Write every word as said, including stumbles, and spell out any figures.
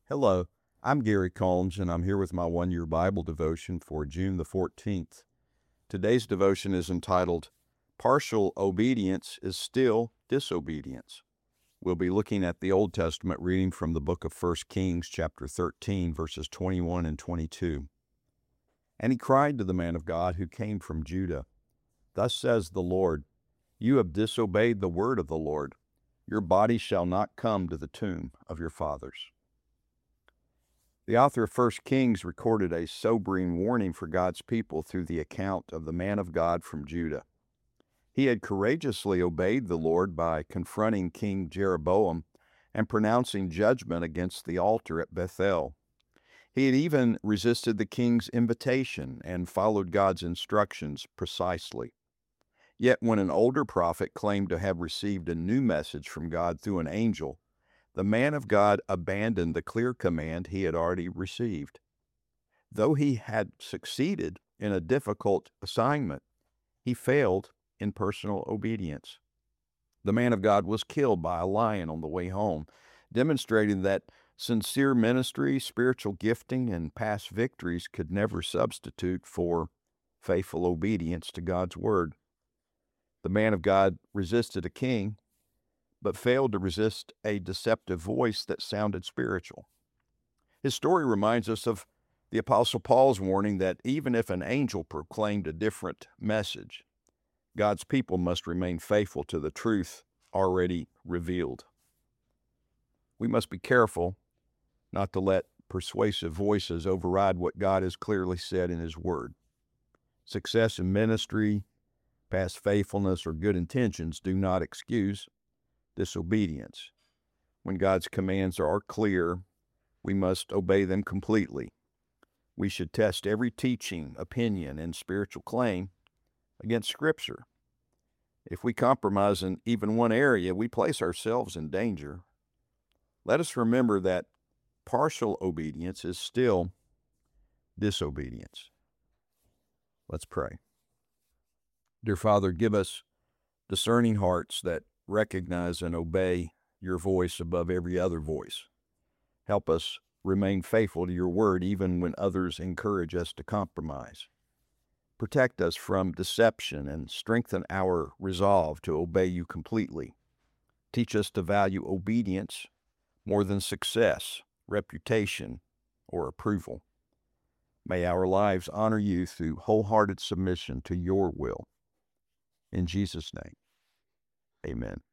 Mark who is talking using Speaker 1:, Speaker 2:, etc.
Speaker 1: Hello, I'm Gary Combs, and I'm here with my one-year Bible devotion for June the fourteenth. Today's devotion is entitled, Partial Obedience is Still Disobedience. We'll be looking at the Old Testament reading from the book of First Kings, chapter thirteen, verses twenty-one and twenty-two. And he cried to the man of God who came from Judah, Thus says the Lord, You have disobeyed the word of the Lord. Your body shall not come to the tomb of your fathers. The author of First Kings recorded a sobering warning for God's people through the account of the man of God from Judah. He had courageously obeyed the Lord by confronting King Jeroboam and pronouncing judgment against the altar at Bethel. He had even resisted the king's invitation and followed God's instructions precisely. Yet when an older prophet claimed to have received a new message from God through an angel, the man of God abandoned the clear command he had already received. Though he had succeeded in a difficult assignment, he failed in personal obedience. The man of God was killed by a lion on the way home, demonstrating that sincere ministry, spiritual gifting, and past victories could never substitute for faithful obedience to God's word. The man of God resisted a king, but failed to resist a deceptive voice that sounded spiritual. His story reminds us of the Apostle Paul's warning that even if an angel proclaimed a different message, God's people must remain faithful to the truth already revealed. We must be careful not to let persuasive voices override what God has clearly said in His Word. Success in ministry, past faithfulness, or good intentions do not excuse disobedience. When God's commands are clear, we must obey them completely. We should test every teaching, opinion, and spiritual claim against Scripture. If we compromise in even one area, we place ourselves in danger. Let us remember that partial obedience is still disobedience. Let's pray. Dear Father, give us discerning hearts that recognize and obey your voice above every other voice. Help us remain faithful to your word even when others encourage us to compromise. Protect us from deception and strengthen our resolve to obey you completely. Teach us to value obedience more than success, reputation, or approval. May our lives honor you through wholehearted submission to your will. In Jesus' name, amen.